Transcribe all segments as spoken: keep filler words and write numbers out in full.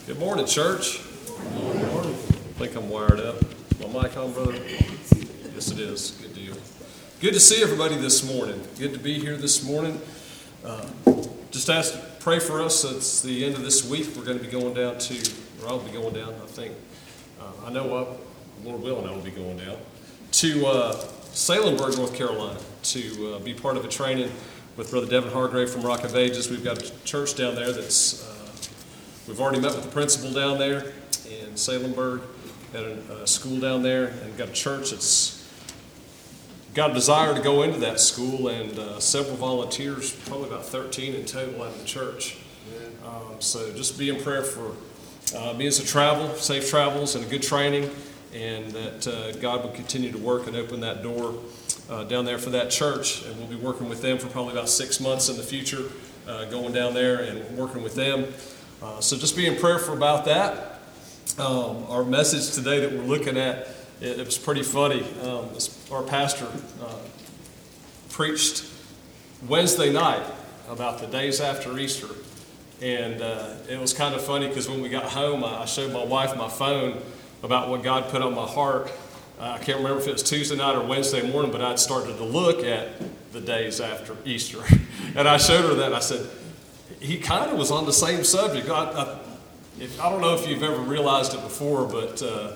Good morning, church. Good morning. I think I'm wired up. My mic on, brother? Yes, it is. Good deal. Good to see everybody this morning. Good to be here this morning. Uh, just ask, pray for us. It's the end of this week. We're going to be going down to, or I'll be going down, I think. Uh, I know, I, Lord willing, I will be going down to uh, Salemburg, North Carolina, to uh, be part of a training with Brother Devin Hargrave from Rock of Ages. We've got a church down there that's, uh, we've already met with the principal down there in Salemburg, at a, a school down there, and got a church that's got a desire to go into that school, and uh, several volunteers, probably about thirteen in total out of the church. Um, so just be in prayer for uh, me as a travel, safe travels, and a good training, and that uh, God will continue to work and open that door uh, down there for that church. And we'll be working with them for probably about six months in the future, uh, going down there and working with them. Uh, so just be in prayer for about that. Um, our message today that we're looking at, it, it was pretty funny. Um, our pastor uh, preached Wednesday night about the days after Easter. And uh, it was kind of funny because when we got home, I showed my wife my phone about what God put on my heart. Uh, I can't remember if it was Tuesday night or Wednesday morning, but I'd started to look at the days after Easter. And I showed her that, and I said, he kind of was on the same subject. I, I, if, I don't know if you've ever realized it before, but uh,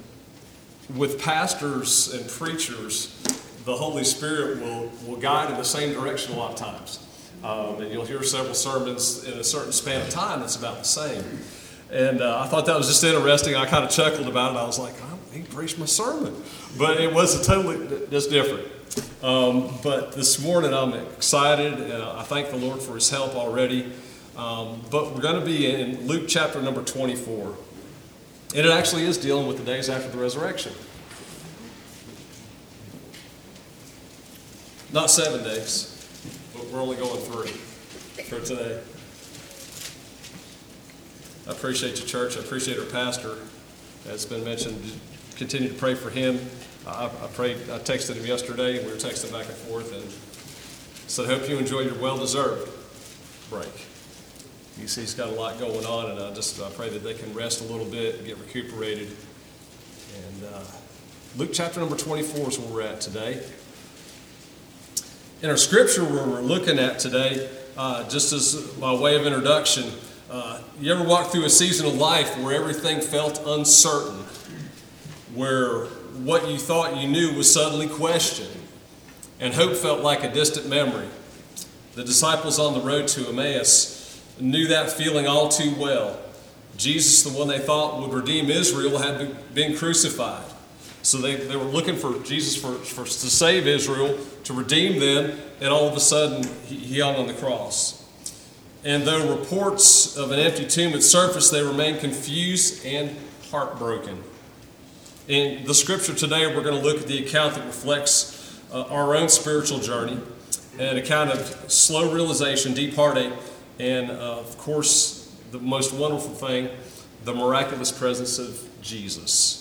with pastors and preachers, the Holy Spirit will, will guide in the same direction a lot of times. Um, and you'll hear several sermons in a certain span of time that's about the same. And uh, I thought that was just interesting. I kind of chuckled about it. I was like, oh, he preached my sermon. But it was a totally just different. Um, but this morning I'm excited, and I thank the Lord for his help already. Um, but we're going to be in Luke chapter number twenty-four. And it actually is dealing with the days after the resurrection. Not seven days, but we're only going three for today. I appreciate you, church. I appreciate our pastor. As it's been mentioned, continue to pray for him. I, I prayed. I texted him yesterday. We were texting back and forth, and said, "Hope you enjoy your well-deserved break." You see, he's got a lot going on, and I just I pray that they can rest a little bit and get recuperated. And uh, Luke chapter number twenty-four is where we're at today. In our scripture, where we're looking at today, uh, just as by way of introduction, uh, you ever walk through a season of life where everything felt uncertain, where what you thought you knew was suddenly questioned, and hope felt like a distant memory? The disciples on the road to Emmaus knew that feeling all too well. Jesus, the one they thought would redeem Israel, had been crucified. So they, they were looking for Jesus for, for to save Israel, to redeem them, and all of a sudden he, he hung on the cross. And though reports of an empty tomb had surfaced, they remained confused and heartbroken. In the scripture today, we're going to look at the account that reflects uh, our own spiritual journey, an account of slow realization, deep heartache, and uh, of course, the most wonderful thing, the miraculous presence of Jesus.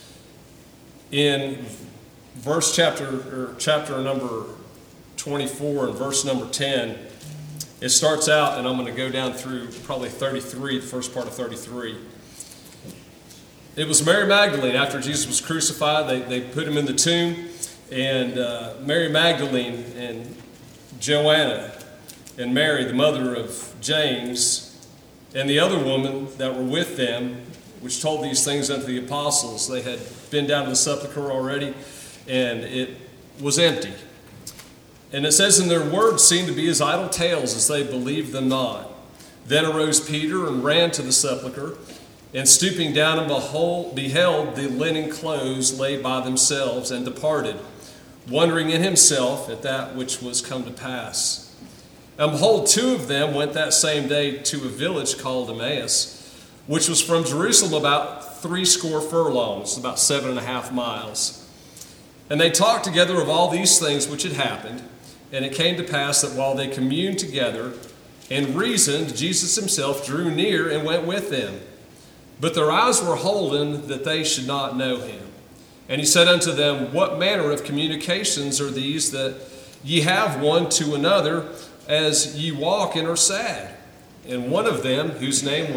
In verse chapter or chapter number twenty-four and verse number ten, it starts out, and I'm going to go down through probably thirty-three, the first part of thirty-three. It was Mary Magdalene. After Jesus was crucified, they, they put him in the tomb, and uh, Mary Magdalene and Joanna and Mary, the mother of James, and the other woman that were with them, which told these things unto the apostles. They had been down to the sepulchre already, and it was empty. And it says, and their words seemed to be as idle tales, as they believed them not. Then arose Peter and ran to the sepulchre, and stooping down and behold, beheld the linen clothes laid by themselves, and departed, wondering in himself at that which was come to pass. And behold, two of them went that same day to a village called Emmaus, which was from Jerusalem about three score furlongs, about seven and a half miles. And they talked together of all these things which had happened. And it came to pass that while they communed together and reasoned, Jesus himself drew near and went with them. But their eyes were holden that they should not know him. And he said unto them, what manner of communications are these that ye have one to another as ye walk and are sad? And one of them, whose name was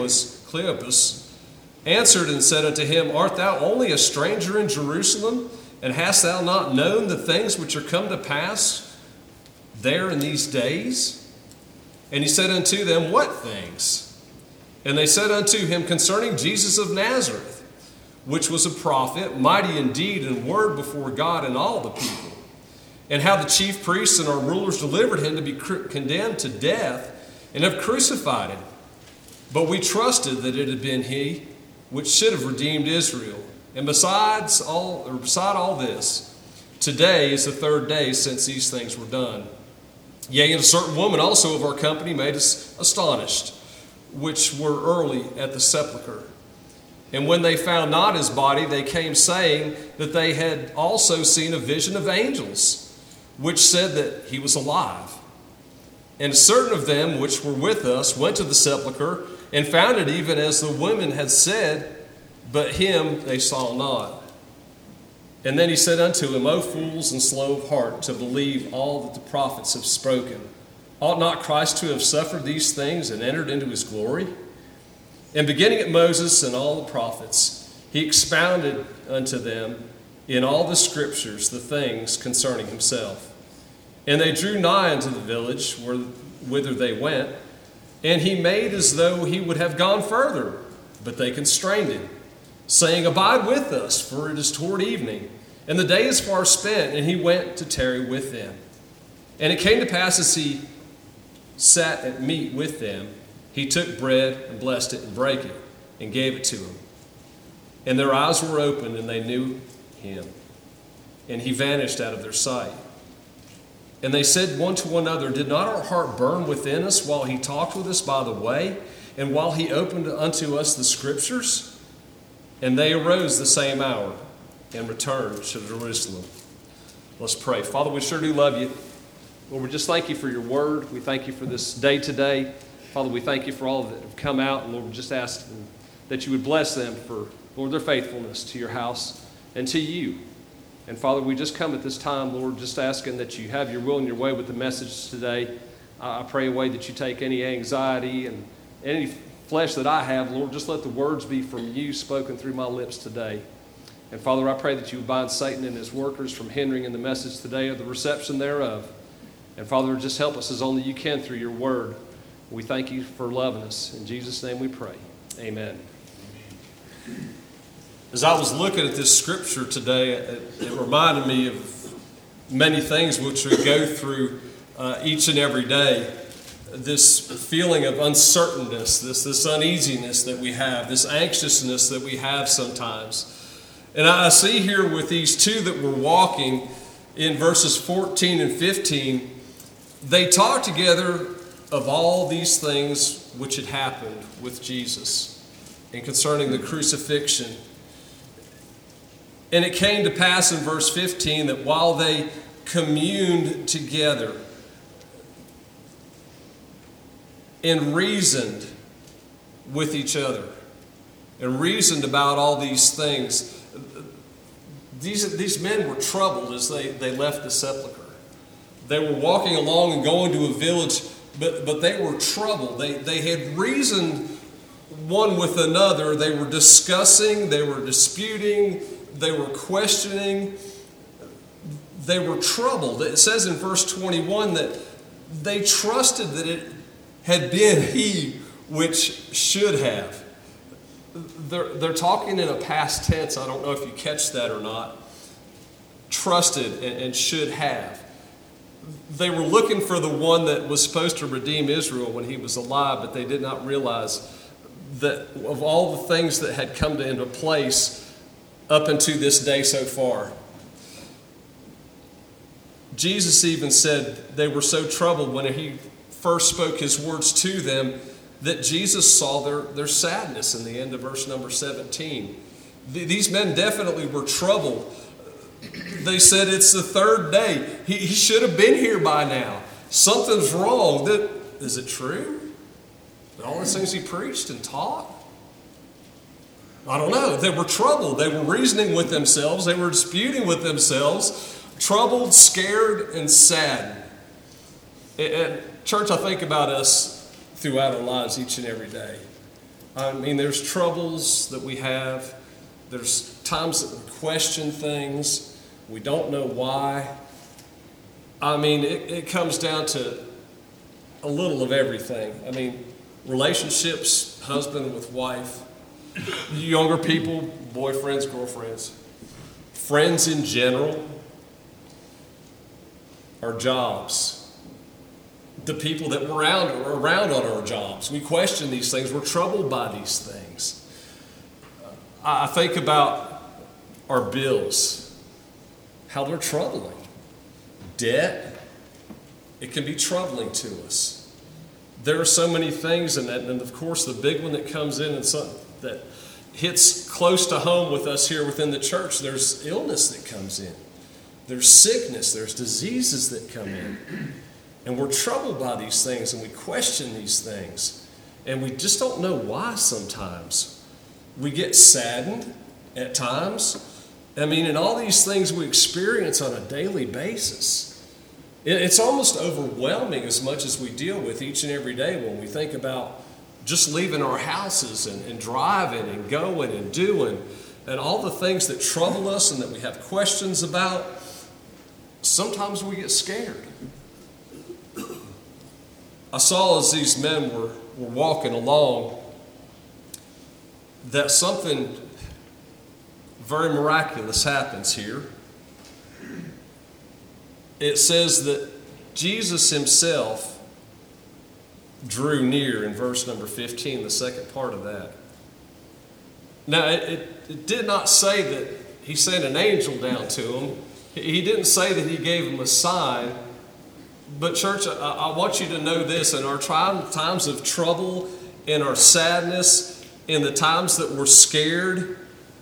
Cleopas, answered and said unto him, Art thou only a stranger in Jerusalem, and hast thou not known the things which are come to pass there in these days? And he said unto them, What things? And they said unto him, Concerning Jesus of Nazareth, which was a prophet, mighty in deed and word before God and all the people, and how the chief priests and our rulers delivered him to be condemned to death, and have crucified him. But we trusted that it had been he which should have redeemed Israel. And besides all, or beside all this, today is the third day since these things were done. Yea, and a certain woman also of our company made us astonished, which were early at the sepulchre. And when they found not his body, they came saying that they had also seen a vision of angels, which said that he was alive. And certain of them which were with us went to the sepulchre, and found it even as the women had said, but him they saw not. And then he said unto him, O fools and slow of heart, to believe all that the prophets have spoken. Ought not Christ to have suffered these things and entered into his glory? And beginning at Moses and all the prophets, he expounded unto them in all the scriptures the things concerning himself. And they drew nigh unto the village where, whither they went, and he made as though he would have gone further, but they constrained him, saying, Abide with us, for it is toward evening, and the day is far spent. And he went to tarry with them. And it came to pass, as he sat at meat with them, he took bread and blessed it and brake it and gave it to them. And their eyes were opened, and they knew him. And he vanished out of their sight. And they said one to another, Did not our heart burn within us while he talked with us by the way, and while he opened unto us the scriptures? And they arose the same hour and returned to Jerusalem. Let's pray. Father, we sure do love you. Lord, we just thank you for your word. We thank you for this day today. Father, we thank you for all that have come out. And Lord, we just ask that you would bless them for, Lord, their faithfulness to your house and to you. And Father, we just come at this time, Lord, just asking that you have your will and your way with the message today. I pray away that you take any anxiety and any flesh that I have, Lord, just let the words be from you spoken through my lips today. And Father, I pray that you would bind Satan and his workers from hindering in the message today or the reception thereof. And Father, just help us as only you can through your word. We thank you for loving us. In Jesus' name we pray. Amen. As I was looking at this scripture today, it, it reminded me of many things which we go through uh, each and every day. This feeling of uncertainness, this, this uneasiness that we have, this anxiousness that we have sometimes. And I see here with these two that were walking in verses fourteen and fifteen, they talk together of all these things which had happened with Jesus and concerning the crucifixion. And it came to pass in verse fifteen that while they communed together and reasoned with each other and reasoned about all these things, these, these men were troubled as they, they left the sepulchre. They were walking along and going to a village, but, but they were troubled. They, they had reasoned one with another. They were discussing, they were disputing, they were questioning, they were troubled. It says in verse twenty-one that they trusted that it had been he which should have. They're, they're talking in a past tense. I don't know if you catch that or not. Trusted and, and should have. They were looking for the one that was supposed to redeem Israel when he was alive, but they did not realize that of all the things that had come into place up until this day so far. Jesus even said they were so troubled when he first spoke his words to them that Jesus saw their, their sadness in the end of verse number seventeen. These men definitely were troubled. They said it's the third day. He, he should have been here by now. Something's wrong. That, is it true? All the things he preached and taught? I don't know. They were troubled. They were reasoning with themselves. They were disputing with themselves. Troubled, scared, and sad. And church, I think about us throughout our lives each and every day. I mean, there's troubles that we have. There's times that we question things. We don't know why. I mean, it, it comes down to a little of everything. I mean, relationships, husband with wife, younger people, boyfriends, girlfriends, friends in general, our jobs, the people that we're around, around on our jobs. We question these things. We're troubled by these things. I think about our bills, how they're troubling. Debt, it can be troubling to us. There are so many things in that, and of course the big one that comes in and some, that hits close to home with us here within the church, there's illness that comes in. There's sickness, there's diseases that come in. And we're troubled by these things and we question these things. And we just don't know why sometimes. We get saddened at times. I mean, and all these things we experience on a daily basis. It's almost overwhelming as much as we deal with each and every day when we think about just leaving our houses and, and driving and going and doing and all the things that trouble us and that we have questions about. Sometimes we get scared. I saw as these men were, were walking along that something very miraculous happens here. It says that Jesus himself drew near in verse number fifteen, the second part of that. Now, it, it, it did not say that he sent an angel down to him. He didn't say that he gave him a sign. But church, I, I want you to know this, in our times of trouble, in our sadness, in the times that we're scared,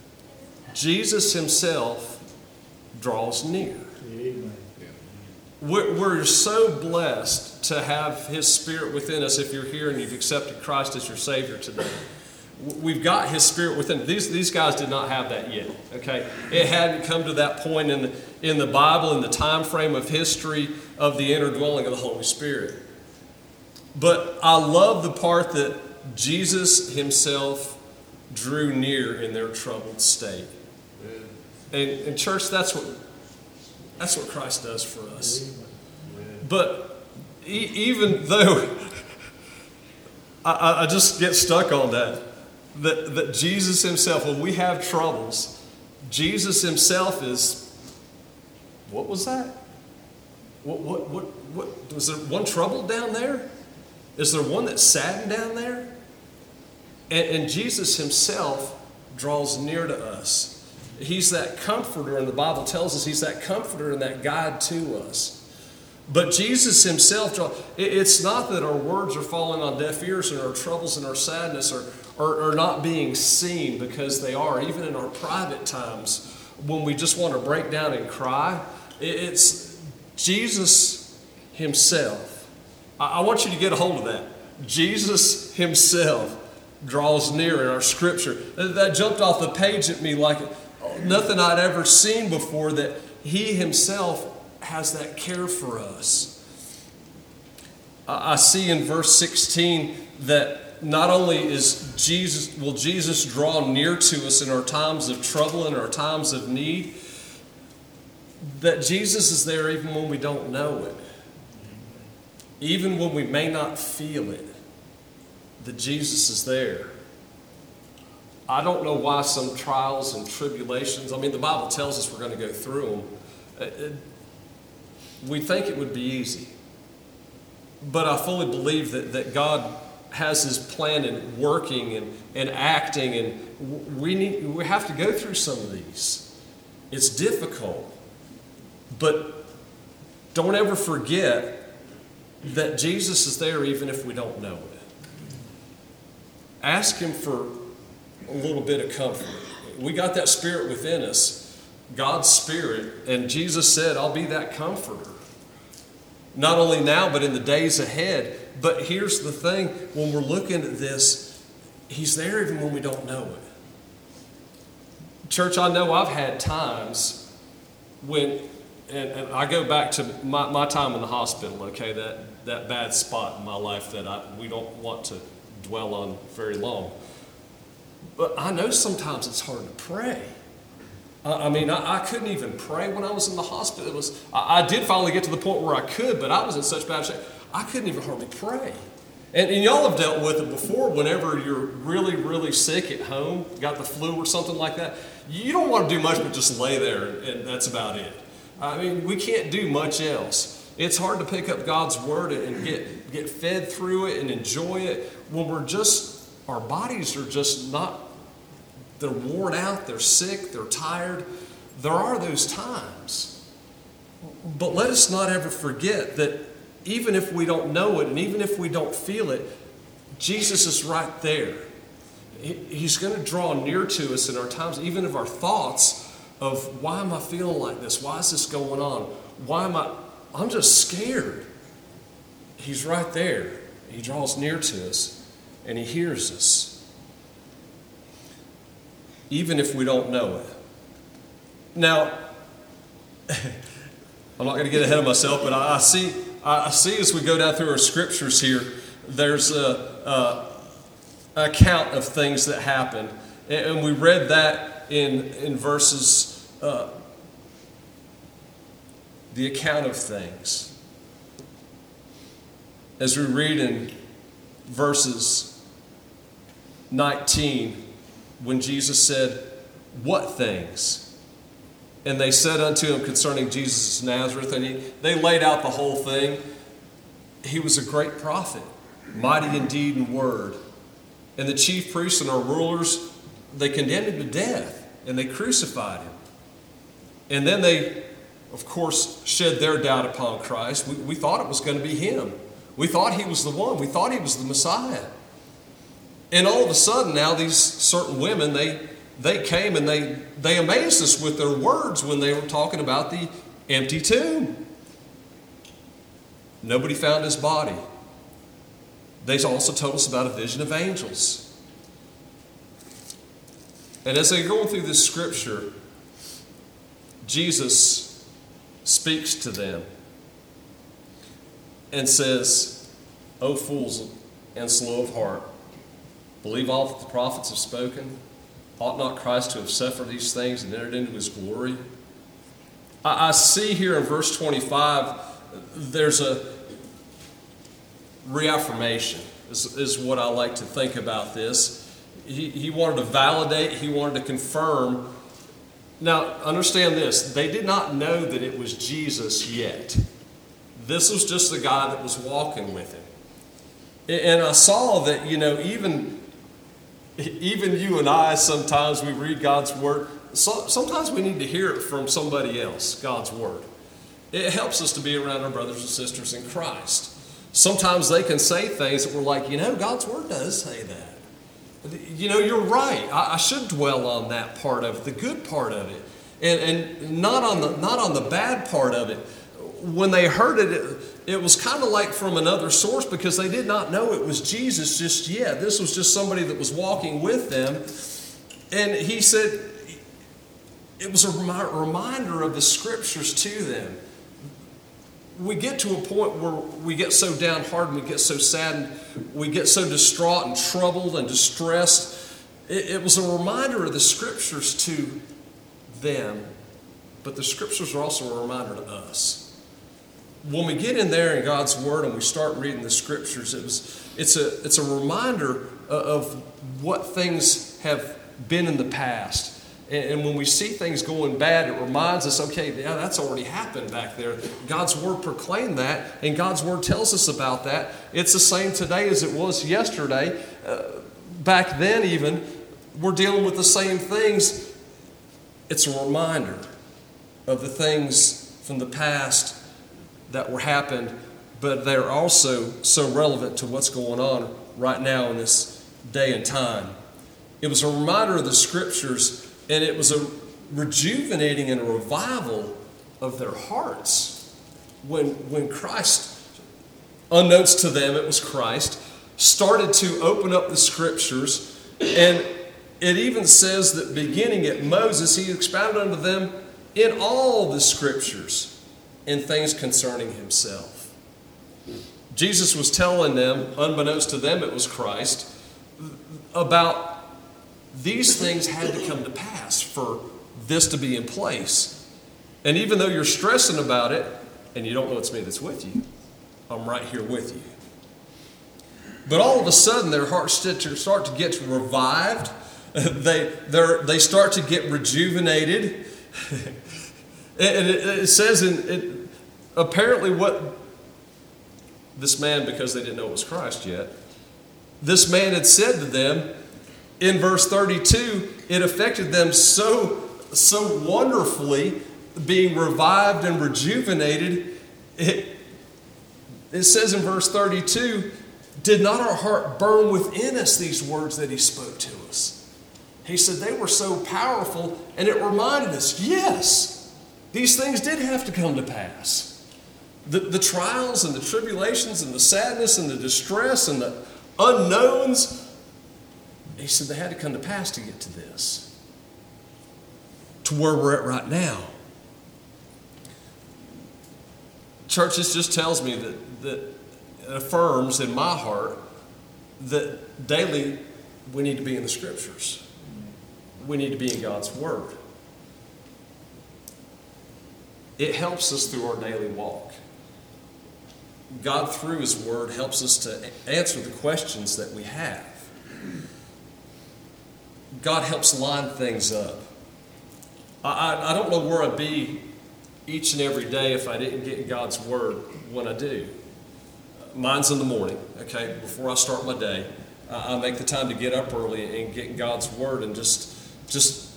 Jesus himself draws near. Amen. We're, we're so blessed to have his Spirit within us. If you're here and you've accepted Christ as your Savior today, we've got his Spirit within. These, these guys did not have that yet. Okay, it hadn't come to that point in the, in the Bible, in the time frame of history of the inner dwelling of the Holy Spirit. But I love the part that Jesus himself drew near in their troubled state. And, and church, that's what that's what Christ does for us. But e- even though I, I just get stuck on that, that, that Jesus himself, when we have troubles, Jesus himself is, what was that? What, what, what, what, was there one troubled down there? Is there one that's saddened down there? And, and Jesus himself draws near to us. He's that comforter, and the Bible tells us he's that comforter and that guide to us. But Jesus himself, draw, it, it's not that our words are falling on deaf ears and our troubles and our sadness are, are, are not being seen, because they are, even in our private times when we just want to break down and cry. It, it's Jesus himself. I, I want you to get a hold of that. Jesus himself draws near in our scripture. That jumped off the page at me like nothing I'd ever seen before, that he himself has that care for us. I see in verse sixteen that not only is Jesus, will Jesus draw near to us in our times of trouble and our times of need, that Jesus is there even when we don't know it. Even when we may not feel it, that Jesus is there. I don't know why some trials and tribulations, I mean, the Bible tells us we're going to go through them. We think it would be easy. But I fully believe that, that God has his plan in working and, and acting, and we need we have to go through some of these. It's difficult. But don't ever forget that Jesus is there even if we don't know it. Ask him for a little bit of comfort. We got that Spirit within us, God's Spirit, and Jesus said, I'll be that comforter. Not only now, but in the days ahead. But here's the thing, when we're looking at this, he's there even when we don't know it. Church, I know I've had times when, and, and I go back to my, my time in the hospital, okay, that, that bad spot in my life that I, we don't want to dwell on very long. But I know sometimes it's hard to pray. I mean, I, I couldn't even pray when I was in the hospital. It was, I, I did finally get to the point where I could, but I was in such bad shape, I couldn't even hardly pray. And, and y'all have dealt with it before. Whenever you're really, really sick at home, got the flu or something like that, you don't want to do much but just lay there, and that's about it. I mean, we can't do much else. It's hard to pick up God's word and get, get fed through it and enjoy it when we're just, our bodies are just not, they're worn out, they're sick, they're tired. There are those times. But let us not ever forget that even if we don't know it and even if we don't feel it, Jesus is right there. He's going to draw near to us in our times, even of our thoughts of, why am I feeling like this? Why is this going on? Why am I, I'm just scared. He's right there. He draws near to us and he hears us, even if we don't know it. Now, I'm not going to get ahead of myself, but I see, I see as we go down through our scriptures here, there's a, a account of things that happened, and we read that in in verses, uh, the account of things. As we read in verses nineteen. When Jesus said, "What things?" And they said unto him concerning Jesus of Nazareth, and he, they laid out the whole thing. He was a great prophet, mighty in deed and word. And the chief priests and our rulers, they condemned him to death, and they crucified him. And then they, of course, shed their doubt upon Christ. We, we thought it was going to be him. We thought he was the one. We thought he was the Messiah. And all of a sudden now these certain women, they they came and they, they amazed us with their words when they were talking about the empty tomb. Nobody found his body. They also told us about a vision of angels. And as they're going through this scripture, Jesus speaks to them and says, "O fools and slow of heart, believe all that the prophets have spoken. Ought not Christ to have suffered these things and entered into his glory?" I, I see here in verse twenty-five, there's a reaffirmation, is, is what I like to think about this. He, he wanted to validate, he wanted to confirm. Now, understand this. They did not know that it was Jesus yet. This was just the guy that was walking with him. And I saw that, you know, even... Even you and I, sometimes we read God's word. So, sometimes we need to hear it from somebody else, God's word. It helps us to be around our brothers and sisters in Christ. Sometimes they can say things that we're like, you know, God's word does say that. You know, you're right. I, I should dwell on that part of it, the good part of it, and, and not on the not on the bad part of it. When they heard it, it It was kind of like from another source because they did not know it was Jesus just yet. This was just somebody that was walking with them. And he said it was a reminder of the scriptures to them. We get to a point where we get so downhearted, we get so saddened, we get so distraught and troubled and distressed. It, it was a reminder of the scriptures to them, but the scriptures are also a reminder to us. When we get in there in God's word and we start reading the scriptures, it was, it's a, it's a reminder of what things have been in the past. And when we see things going bad, it reminds us, okay, yeah, that's already happened back there. God's word proclaimed that, and God's word tells us about that. It's the same today as it was yesterday. Uh, back then even, we're dealing with the same things. It's a reminder of the things from the past that were happened, but they're also so relevant to what's going on right now in this day and time. It was a reminder of the scriptures, and it was a rejuvenating and a revival of their hearts when, when Christ, unknowns to them it was Christ, started to open up the scriptures. And it even says that beginning at Moses, he expounded unto them in all the scriptures in things concerning himself. Jesus was telling them, unbeknownst to them it was Christ, about these things had to come to pass for this to be in place. And even though you're stressing about it and you don't know it's me that's with you, I'm right here with you. But all of a sudden, their hearts start to get revived. They, they start to get rejuvenated. And it, it says in it, apparently what this man, because they didn't know it was Christ yet, this man had said to them in verse thirty-two, it affected them so, so wonderfully, being revived and rejuvenated. It, it says in verse thirty-two, did not our heart burn within us these words that he spoke to us? He said they were so powerful, and it reminded us, yes, these things did have to come to pass. The, the trials and the tribulations and the sadness and the distress and the unknowns, he said they had to come to pass to get to this, to where we're at right now. Church, this just tells me that, that it affirms in my heart that daily we need to be in the Scriptures. We need to be in God's Word. It helps us through our daily walk. God, through His Word, helps us to answer the questions that we have. God helps line things up. I, I, I don't know where I'd be each and every day if I didn't get in God's Word when I do. Mine's in the morning, okay? Before I start my day, I, I make the time to get up early and get in God's Word and just, just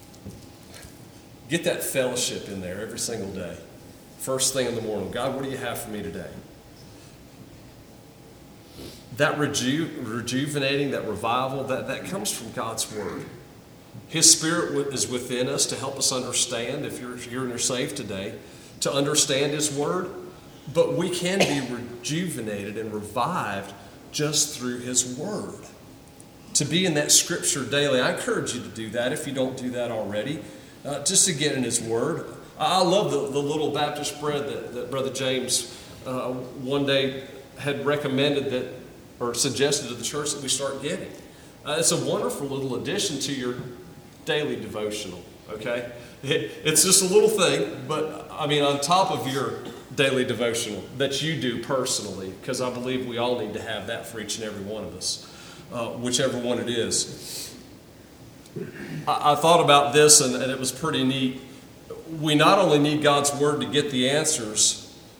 get that fellowship in there every single day. First thing in the morning, God, what do you have for me today? That reju- rejuvenating, that revival, that, that comes from God's Word. His Spirit is within us to help us understand, if you're here and you're saved today, to understand His Word. But we can be rejuvenated and revived just through His Word. To be in that Scripture daily, I encourage you to do that if you don't do that already, uh, just to get in His Word. I love the, the little Baptist bread that, that Brother James uh, one day had recommended that, or suggested to the church that we start getting. Uh, it's a wonderful little addition to your daily devotional, okay? It, it's just a little thing, but I mean on top of your daily devotional that you do personally, because I believe we all need to have that for each and every one of us, uh, whichever one it is. I, I thought about this and, and it was pretty neat. We not only need God's Word to get the answers,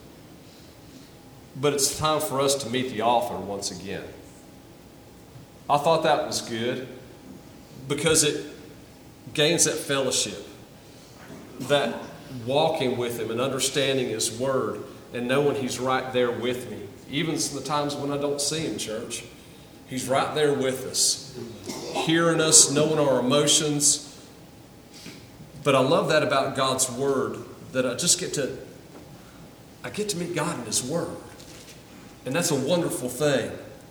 but it's time for us to meet the author once again. I thought that was good because it gains that fellowship, that walking with Him and understanding His Word and knowing He's right there with me. Even the times when I don't see Him, church, He's right there with us, hearing us, knowing our emotions. But I love that about God's Word, that I just get to, I get to meet God in His Word. And that's a wonderful thing.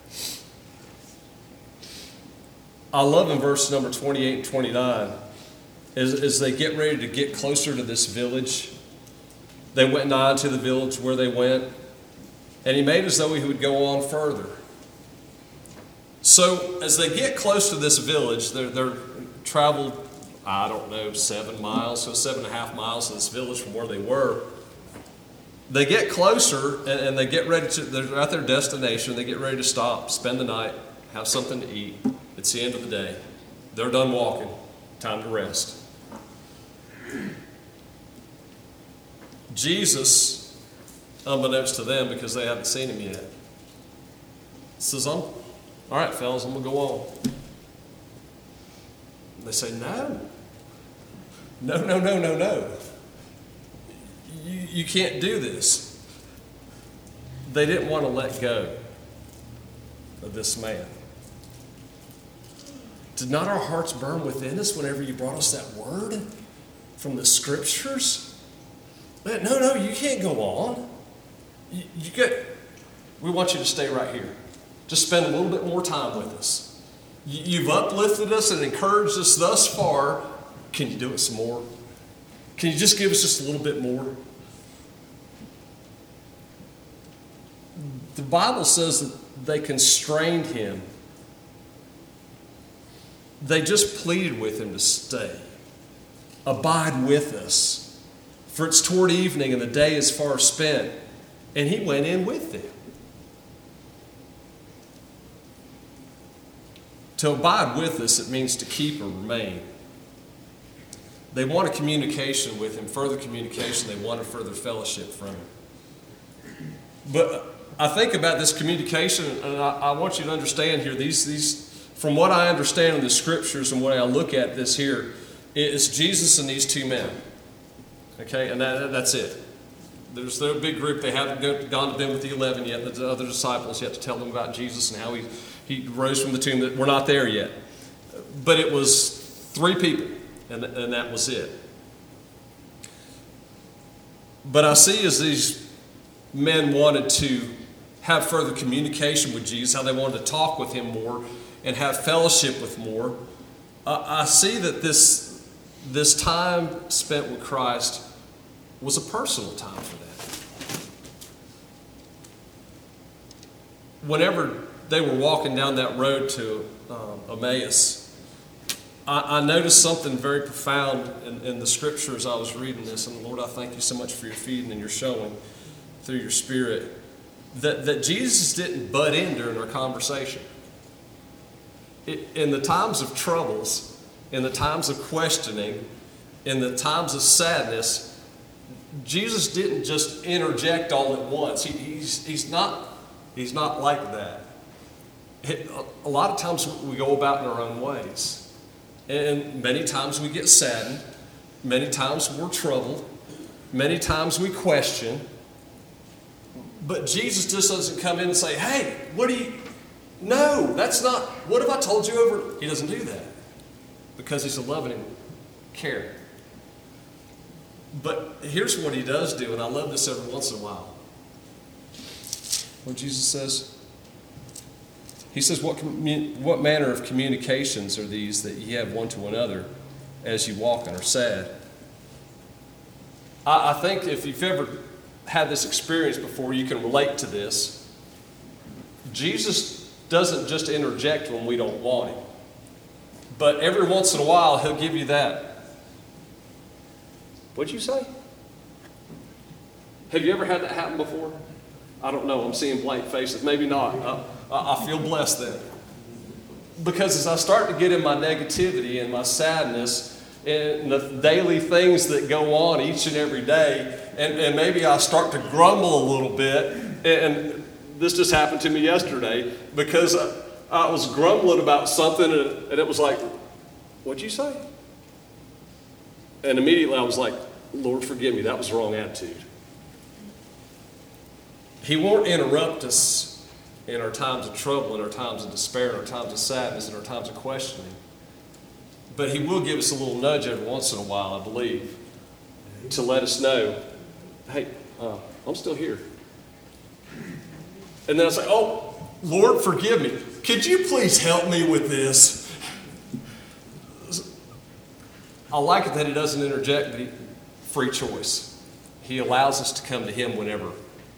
I love in verse number twenty-eight and twenty-nine, as, as they get ready to get closer to this village, they went nigh to the village where they went, and He made as though He would go on further. So as they get close to this village, they're, they're traveled, I don't know, seven miles, so seven and a half miles to this village from where they were. They get closer and, and they get ready to, they're at their destination. They get ready to stop, spend the night, have something to eat. It's the end of the day. They're done walking. Time to rest. Jesus, unbeknownst to them because they haven't seen Him yet, says, I'm, all right, fellas, I'm going to go on. And they say, no. No, no, no, no, no. You, you can't do this. They didn't want to let go of this man. Did not our hearts burn within us whenever you brought us that word from the Scriptures? But no, no, you can't go on. You, you get, we want you to stay right here. Just spend a little bit more time with us. You, you've uplifted us and encouraged us thus far. Can you do it some more? Can you just give us just a little bit more? The Bible says that they constrained Him they just pleaded with him to stay. Abide with us, for it's toward evening and the day is far spent. And he went in with them. To abide with us, it means to keep or remain. They wanted communication with him, further communication. They wanted further fellowship from him. But I think about this communication, and I, I want you to understand here, these, these, from what I understand in the scriptures and what I look at this here, it's Jesus and these two men. Okay, and that, that's it. There's their big group. They haven't gone to been with the eleven yet, the other disciples yet, to tell them about Jesus and how he, he rose from the tomb. That we're not there yet. But it was three people, and, and that was it. But I see as these men wanted to have further communication with Jesus, how they wanted to talk with him more and have fellowship with more, uh, I see that this, this time spent with Christ was a personal time for them. Whenever they were walking down that road to um, Emmaus, I, I noticed something very profound in, in the scriptures. I was reading this, and Lord, I thank you so much for your feeding and your showing through your Spirit, that, that Jesus didn't butt in during our conversation. It, in the times of troubles, in the times of questioning, in the times of sadness, Jesus didn't just interject all at once. He, he's, he's, not, he's not like that. It, a lot of times we go about in our own ways. And many times we get saddened. Many times we're troubled. Many times we question. But Jesus just doesn't come in and say, hey, what do you... No, that's not... What have I told you over... He doesn't do that. Because he's a loving and caring. But here's what he does do, and I love this every once in a while. What Jesus says, he says, what, commu- what manner of communications are these that ye have one to another as you walk and are sad? I, I think if you've ever had this experience before, you can relate to this. Jesus doesn't just interject when we don't want him. But every once in a while, he'll give you that. What'd you say? Have you ever had that happen before? I don't know. I'm seeing blank faces. Maybe not. I, I feel blessed then. Because as I start to get in my negativity and my sadness and the daily things that go on each and every day, and, and maybe I start to grumble a little bit, and this just happened to me yesterday because I, I was grumbling about something, and, and it was like, what'd you say? And immediately I was like, Lord, forgive me. That was the wrong attitude. He won't interrupt us in our times of trouble, in our times of despair, in our times of sadness, in our times of questioning. But he will give us a little nudge every once in a while, I believe, to let us know, hey, uh, I'm still here. And then I say, oh, Lord, forgive me. Could you please help me with this? I like it that he doesn't interject, but he, free choice. He allows us to come to him whenever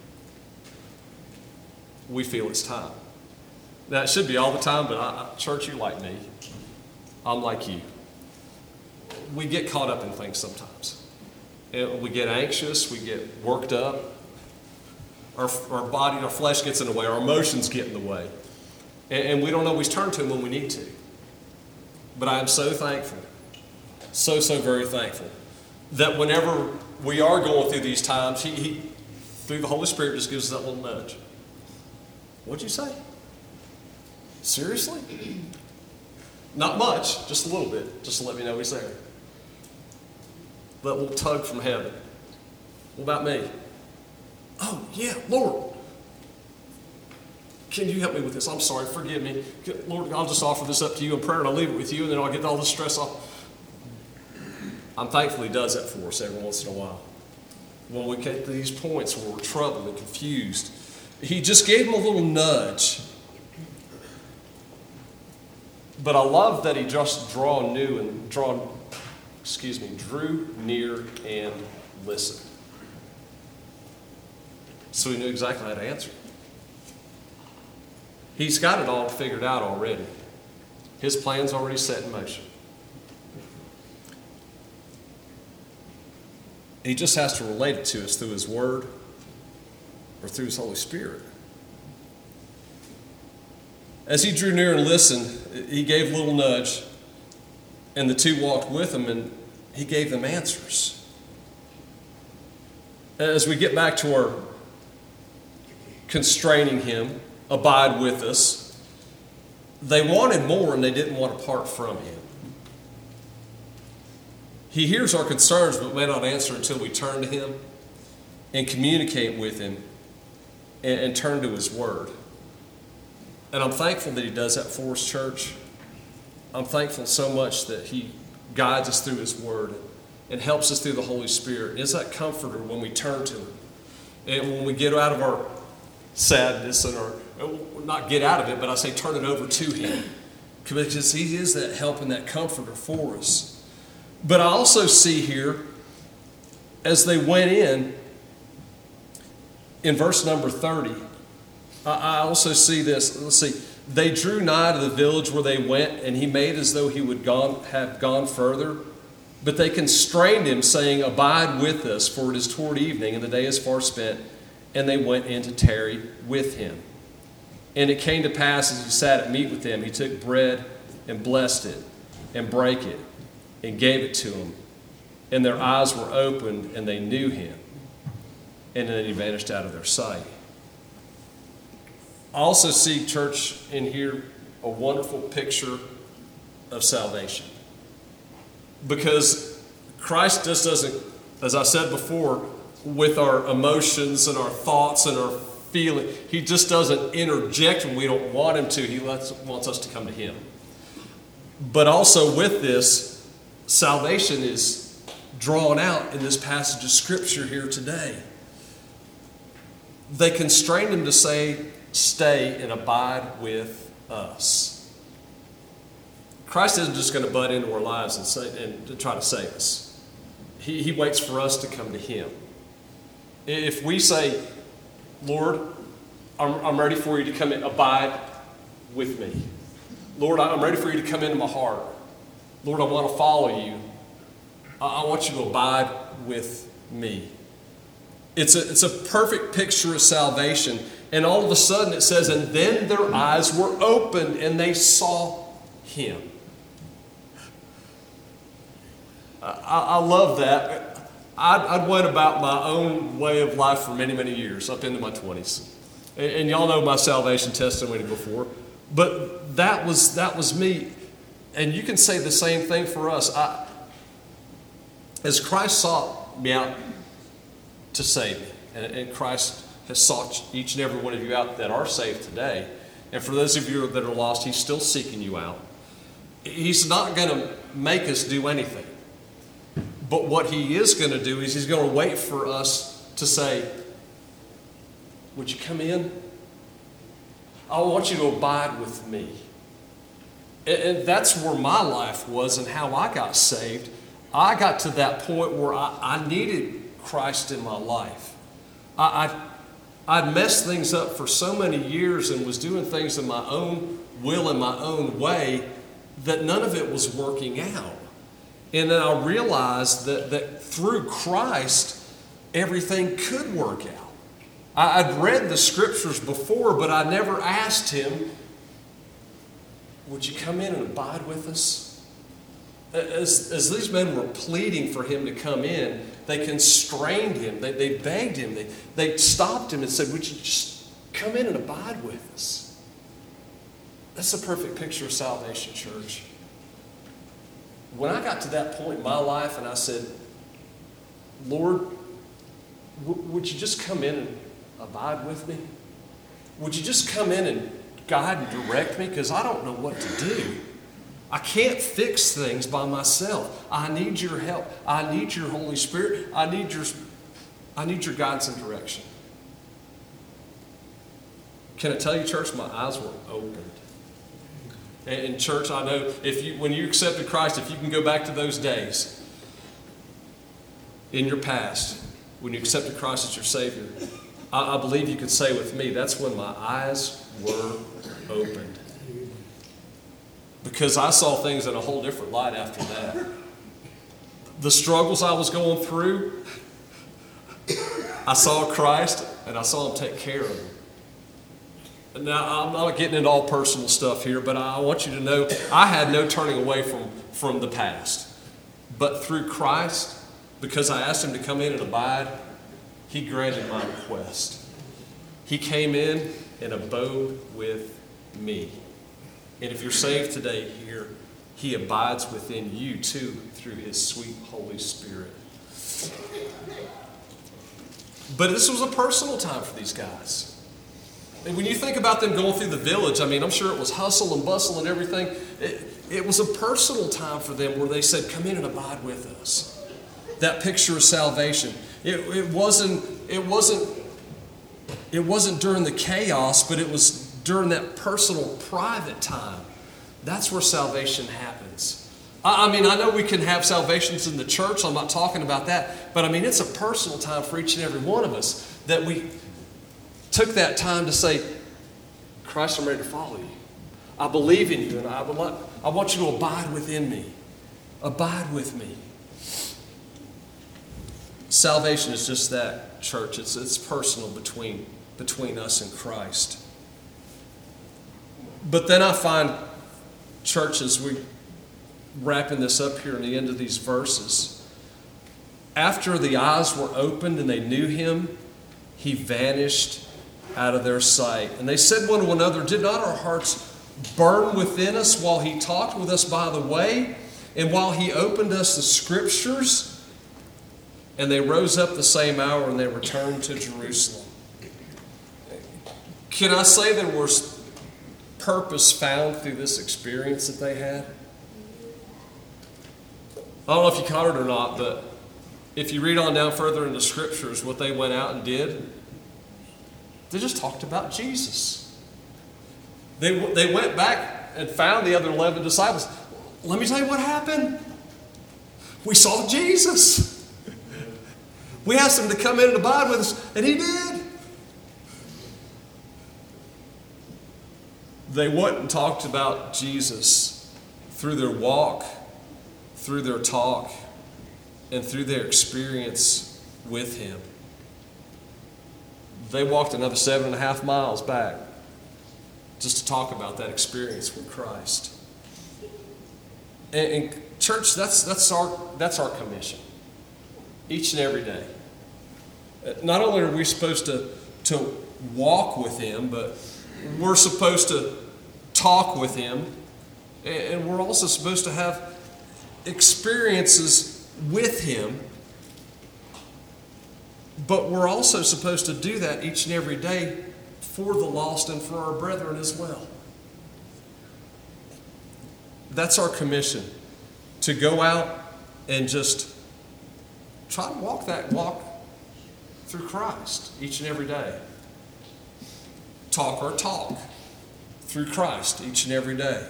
we feel it's time. Now, it should be all the time, but I, I, church, you like me. I'm like you. We get caught up in things sometimes. And we get anxious, we get worked up. Our, our body, our flesh gets in the way, our emotions get in the way. And, and we don't always turn to him when we need to. But I am so thankful. So, so very thankful that whenever we are going through these times, he, he, through the Holy Spirit, just gives us that little nudge. What'd you say? Seriously? Not much, just a little bit, just to let me know he's there. That little tug from heaven. What about me? Oh, yeah, Lord. Can you help me with this? I'm sorry, forgive me. Lord, I'll just offer this up to you in prayer, and I'll leave it with you, and then I'll get all this stress off. I'm thankful he does that for us every once in a while. When we get to these points where we're troubled and confused, he just gave him a little nudge. But I love that he just draw new and draw, excuse me, drew near and listened. So he knew exactly how to answer. He's got it all figured out already. His plan's already set in motion. He just has to relate it to us through His Word or through His Holy Spirit. As he drew near and listened, he gave a little nudge, and the two walked with him, and he gave them answers. As we get back to our constraining him, abide with us, they wanted more and they didn't want to part from him. He hears our concerns but may not answer until we turn to him and communicate with him and, and turn to his word. And I'm thankful that he does that for us, church. I'm thankful so much that he guides us through his word and helps us through the Holy Spirit. Is that comforter when we turn to him. And when we get out of our sadness and our, not get out of it, but I say turn it over to him. Because he is that help and that comforter for us. But I also see here, as they went in, in verse number thirty, I also see this. Let's see. They drew nigh to the village where they went, and he made as though he would gone, have gone further. But they constrained him, saying, Abide with us, for it is toward evening, and the day is far spent. And they went in to tarry with him. And it came to pass, as he sat at meat with them, he took bread and blessed it, and brake it, and gave it to them. And their eyes were opened, and they knew him. And then he vanished out of their sight. I also see, church, in here a wonderful picture of salvation. Because Christ just doesn't, as I said before, with our emotions and our thoughts and our feeling, he just doesn't interject when we don't want him to. He lets, wants us to come to him. But also with this, salvation is drawn out in this passage of Scripture here today. They constrained him to say, stay and abide with us. Christ isn't just going to butt into our lives and, say, and to try to save us. He, he waits for us to come to him. If we say, Lord, I'm, I'm ready for you to come in, abide with me. Lord, I'm ready for you to come into my heart. Lord, I want to follow you. I, I want you to abide with me. It's a, it's a perfect picture of salvation. And all of a sudden it says, and then their eyes were opened and they saw him. I, I love that. I'd, I'd went about my own way of life for many, many years, up into my twenties. And, and y'all know my salvation testimony before. But that was that was me. And you can say the same thing for us. I, as Christ sought me out to save me, and, and Christ has sought each and every one of you out that are saved today. And for those of you that are lost, he's still seeking you out. He's not going to make us do anything. But what he is going to do is he's going to wait for us to say, would you come in? I want you to abide with me. And that's where my life was and how I got saved. I got to that point where I, I needed Christ in my life. I, I I'd messed things up for so many years and was doing things in my own will and my own way that none of it was working out. And then I realized that, that through Christ, everything could work out. I, I'd read the scriptures before, but I never asked him, would you come in and abide with us? As, as these men were pleading for him to come in, they constrained him. They, they begged him. They, they stopped him and said, would you just come in and abide with us? That's a perfect picture of salvation, church. When I got to that point in my life and I said, Lord, w- would you just come in and abide with me? Would you just come in and guide and direct me? Because I don't know what to do. I can't fix things by myself. I need your help. I need your Holy Spirit. I need your, I need your guidance and direction. Can I tell you, church, my eyes were opened. And, and church, I know if you, when you accepted Christ, if you can go back to those days in your past, when you accepted Christ as your Savior, I, I believe you could say with me, that's when my eyes were opened. because I saw things in a whole different light after that. The struggles I was going through, I saw Christ and I saw him take care of them. Now, I'm not getting into all personal stuff here, but I want you to know I had no turning away from, from the past. But through Christ, because I asked him to come in and abide, he granted my request. He came in and abode with me. And if you're saved today here, he abides within you too through his sweet Holy Spirit. But this was a personal time for these guys. And when you think about them going through the village, I mean, I'm sure it was hustle and bustle and everything. It, it was a personal time for them where they said, come in and abide with us. That picture of salvation. It, it wasn't, it wasn't, it wasn't during the chaos, but it was during that personal, private time. That's where salvation happens. I, I mean, I know we can have salvations in the church. I'm not talking about that. But I mean, it's a personal time for each and every one of us that we took that time to say, Christ, I'm ready to follow you. I believe in you, and I, would like, I want you to abide within me. Abide with me. Salvation is just that, church. It's, it's personal between, between us and Christ. But then I find, churches, we wrapping this up here in the end of these verses, after the eyes were opened and they knew him, he vanished out of their sight. And they said one to another, did not our hearts burn within us while he talked with us by the way, and while he opened us the scriptures? And they rose up the same hour and they returned to Jerusalem. Can I say there was purpose found through this experience that they had? I don't know if you caught it or not, but if you read on down further in the scriptures, what they went out and did, they just talked about Jesus. They, they went back and found the other eleven disciples. Let me tell you what happened. We saw Jesus. We asked him to come in and abide with us, and he did. They went and talked about Jesus through their walk, through their talk, and through their experience with him. They walked another seven and a half miles back just to talk about that experience with Christ. And, and church, that's that's our that's our commission. Each and every day. Not only are we supposed to, to walk with him, but we're supposed to talk with him. And we're also supposed to have experiences with him. But we're also supposed to do that each and every day for the lost and for our brethren as well. That's our commission. To go out and just try to walk that walk through Christ each and every day. Talk our talk through Christ each and every day.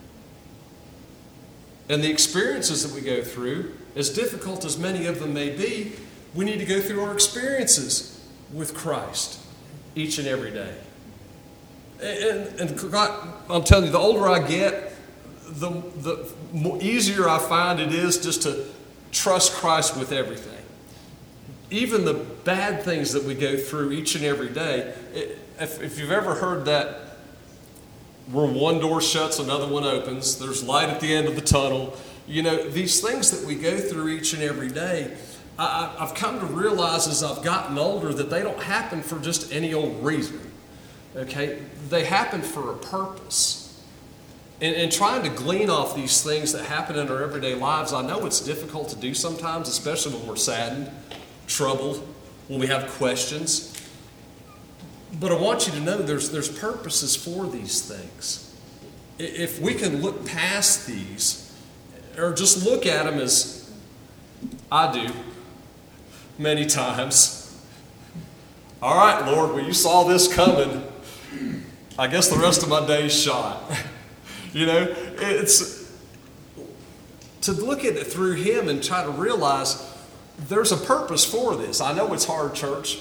And the experiences that we go through, as difficult as many of them may be, we need to go through our experiences with Christ each and every day. And, and God, I'm telling you, the older I get, the, the more easier I find it is just to trust Christ with everything. Even the bad things that we go through each and every day, it, if, if you've ever heard that, where one door shuts, another one opens, there's light at the end of the tunnel. You know, these things that we go through each and every day, I, I've come to realize as I've gotten older that they don't happen for just any old reason. Okay? They happen for a purpose. And, and trying to glean off these things that happen in our everyday lives, I know it's difficult to do sometimes, especially when we're saddened, troubled, when we have questions. But I want you to know there's, there's purposes for these things. If we can look past these, or just look at them as I do many times. All right, Lord, well, you saw this coming. I guess the rest of my day's shot. You know, it's to look at it through him and try to realize there's a purpose for this. I know it's hard, church.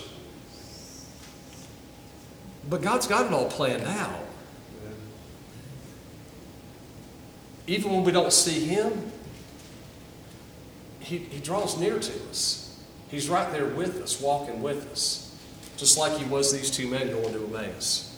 But God's got it all planned out. even when we don't see him, he, he draws near to us. He's right there with us, walking with us, just like he was these two men going to Emmaus.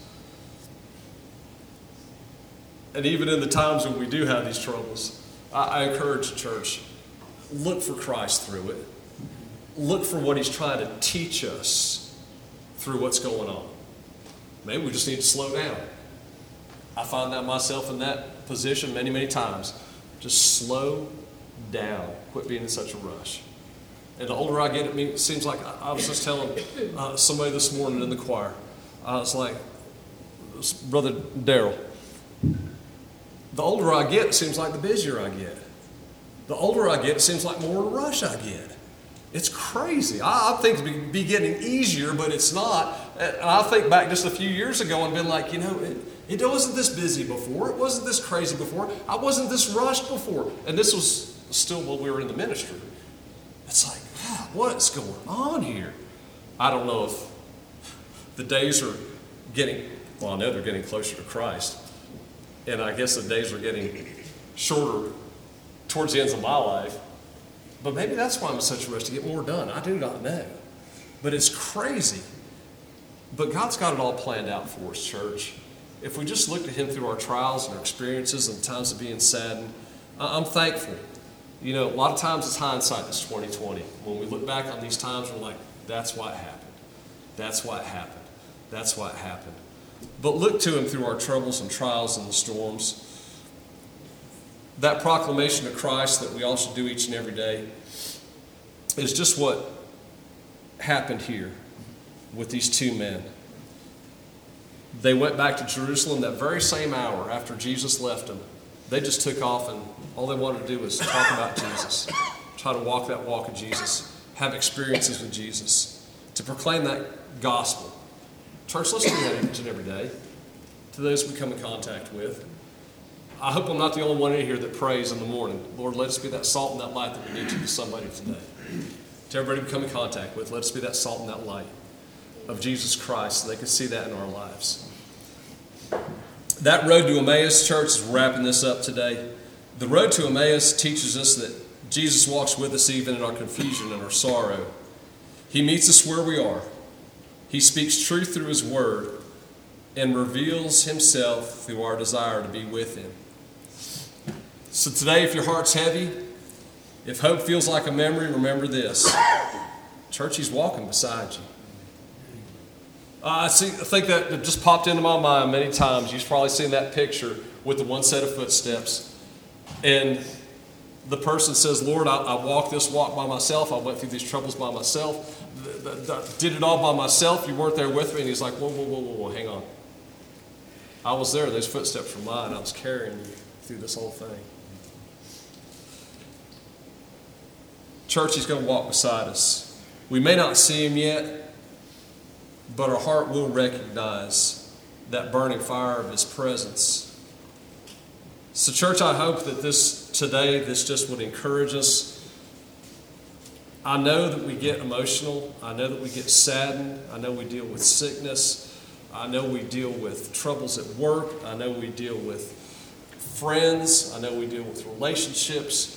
And even in the times when we do have these troubles, I, I encourage the church, look for Christ through it. Look for what he's trying to teach us through what's going on. Maybe we just need to slow down. I find that myself in that position many, many times. Just slow down. Quit being in such a rush. And the older I get, it, mean, it seems like I, I was just telling uh, somebody this morning in the choir. I was like, Brother Daryl, the older I get, it seems like the busier I get. The older I get, it seems like more in a rush I get. It's crazy. I, I think it'd be getting easier, but it's not. And I think back just a few years ago and been like, you know, it, it wasn't this busy before. It wasn't this crazy before. I wasn't this rushed before. And this was still when we were in the ministry. It's like, wow, what's going on here? I don't know if the days are getting, well, I know they're getting closer to Christ. And I guess the days are getting shorter towards the ends of my life. But maybe that's why I'm in such a rush to get more done. I do not know. But it's crazy. But God's got it all planned out for us, church. If we just look at him through our trials and our experiences and times of being saddened, I'm thankful. You know, a lot of times it's hindsight, it's twenty twenty. When we look back on these times, we're like, that's why it happened. That's why it happened. That's why it happened. But look to him through our troubles and trials and the storms. That proclamation of Christ that we all should do each and every day is just what happened here with these two men. They went back to Jerusalem that very same hour after Jesus left them. They just took off, and all they wanted to do was talk about Jesus, try to walk that walk of Jesus, have experiences with Jesus, to proclaim that gospel. Church, let's do that each and every day to those we come in contact with. I hope I'm not the only one in here that prays in the morning. Lord, let us be that salt and that light that we need to be somebody today. To everybody we come in contact with, let us be that salt and that light of Jesus Christ so they can see that in our lives. That road to Emmaus, church, is wrapping this up today. The road to Emmaus teaches us that Jesus walks with us even in our confusion and our sorrow. He meets us where we are. He speaks truth through his word and reveals himself through our desire to be with him. So today, if your heart's heavy, if hope feels like a memory, remember this. Church, he's walking beside you. Uh, I, see, I think that it just popped into my mind many times. You've probably seen that picture with the one set of footsteps. And the person says, Lord, I, I walked this walk by myself. I went through these troubles by myself. The, the, the, did it all by myself. You weren't there with me. And he's like, whoa, whoa, whoa, whoa, whoa, hang on. I was there. Those footsteps were mine. I was carrying you through this whole thing. Church, he's going to walk beside us. We may not see him yet, but our heart will recognize that burning fire of his presence. So, church, I hope that this today, this just would encourage us. I know that we get emotional. I know that we get saddened. I know we deal with sickness. I know we deal with troubles at work. I know we deal with friends. I know we deal with relationships.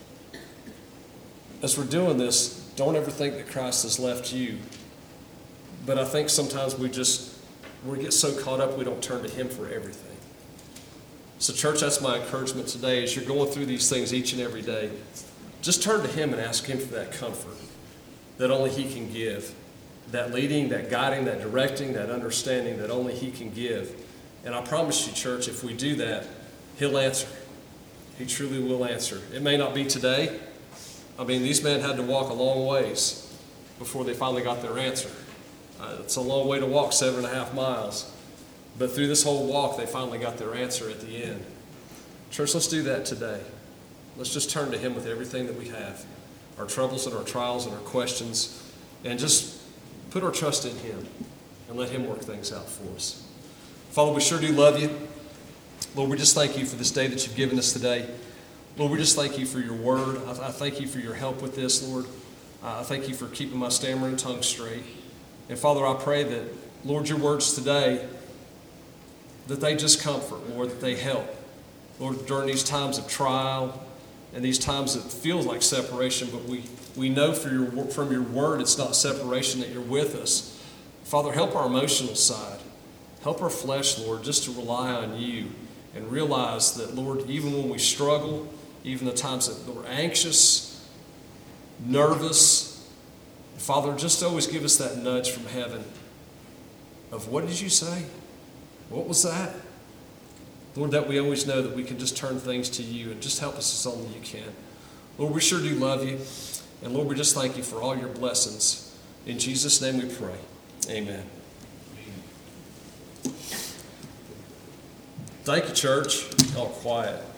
As we're doing this, don't ever think that Christ has left you. But I think sometimes we just, we get so caught up we don't turn to him for everything. So church, that's my encouragement today. As you're going through these things each and every day, just turn to him and ask him for that comfort that only he can give. That leading, that guiding, that directing, that understanding that only he can give. And I promise you, church, if we do that, he'll answer. He truly will answer. It may not be today. I mean, these men had to walk a long ways before they finally got their answer. Uh, it's a long way to walk, seven and a half miles. But through this whole walk, they finally got their answer at the end. Church, let's do that today. Let's just turn to him with everything that we have. Our troubles and our trials and our questions. And just put our trust in him and let him work things out for us. Father, we sure do love you. Lord, we just thank you for this day that you've given us today. Lord, we just thank you for your word. I, I thank you for your help with this, Lord. Uh, I thank you for keeping my stammering tongue straight. And Father, I pray that, Lord, your words today, that they just comfort, Lord, that they help. Lord, during these times of trial and these times that feel like separation, but we, we know for your, from your word it's not separation, that you're with us. Father, help our emotional side. Help our flesh, Lord, just to rely on you and realize that, Lord, even when we struggle, even the times that we're anxious, nervous, Father, just always give us that nudge from heaven of, what did you say? What was that? Lord, that we always know that we can just turn things to you and just help us as only you can. Lord, we sure do love you. And Lord, we just thank you for all your blessings. In Jesus' name we pray. Amen. Thank you, church. All quiet.